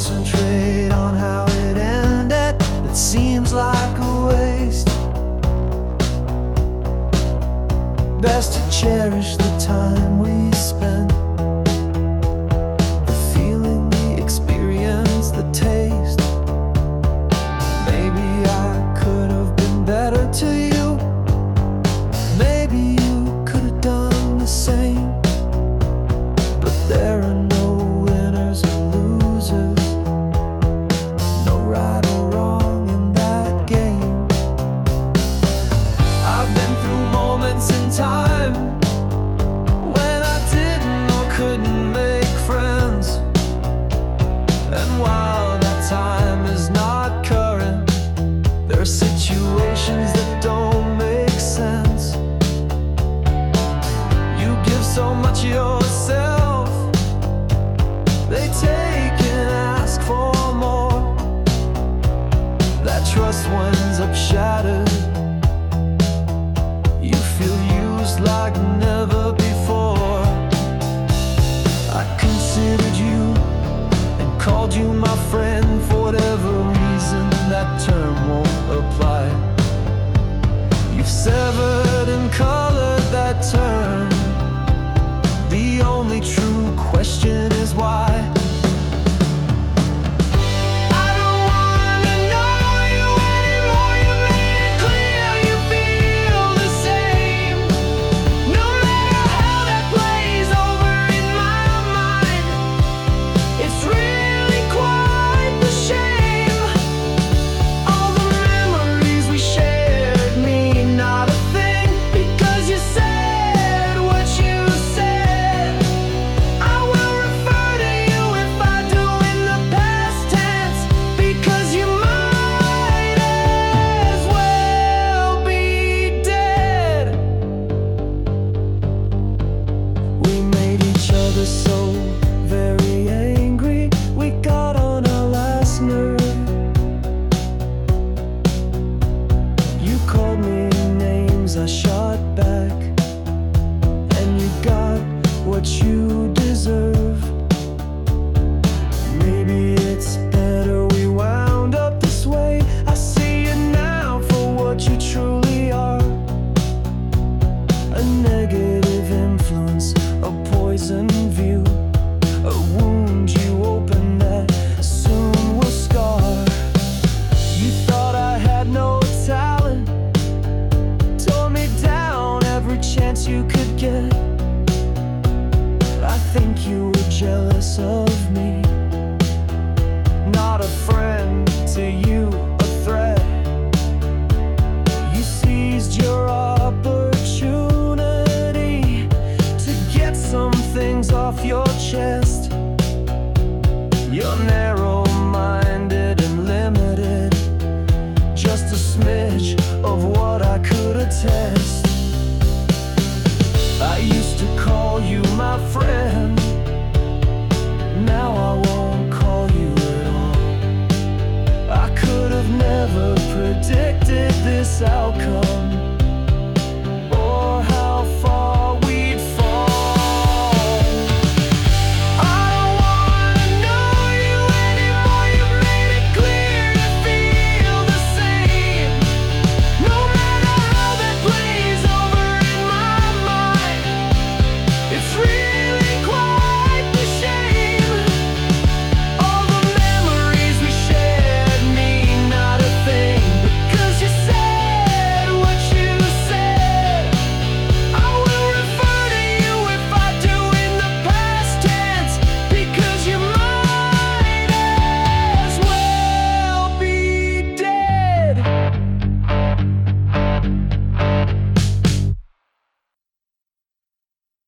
concentrate on how it ended. It seems like a waste. Best to cherish the time we spent. The feeling, the experience, the taste. Maybe I could have been better to you. Maybe you could have done the same. But there are no winners or losers, no right or wrong in that game. I've been through moments in time when I didn't or couldn't make friends. And while that time is not current, there are situations that don't make sense. You give so much of yourself, they take and ask for more. That trust winds up shattered. You feel used like never before. I considered you and called you my friend. For whatever reason, that term won't apply. You've severed and colored that term. The only true question is why. I don't wanna know you anymore. You made it clear you feel the same. No matter how that plays over in my mind, it's really quite the shame. All the memories we shared mean not a thing, because you said what you said. I will refer to you if I do in the past tense, because you might as well be dead. We made each other so very angry, we got on our last nerve. You called me names, I shot back, and you got what you deserve. Maybe it's better we wound up this way. I see you now for what you truly are. A negative influence, a poisoned view, a wound you open that soon will scar. You thought I had no talent, tore me down every chance you could get. I think you were jealous of me, not a friend to you, a threat. You seized your opportunity to get some things off your chest. You're narrow-minded and limited, just a smidge of what I could attest.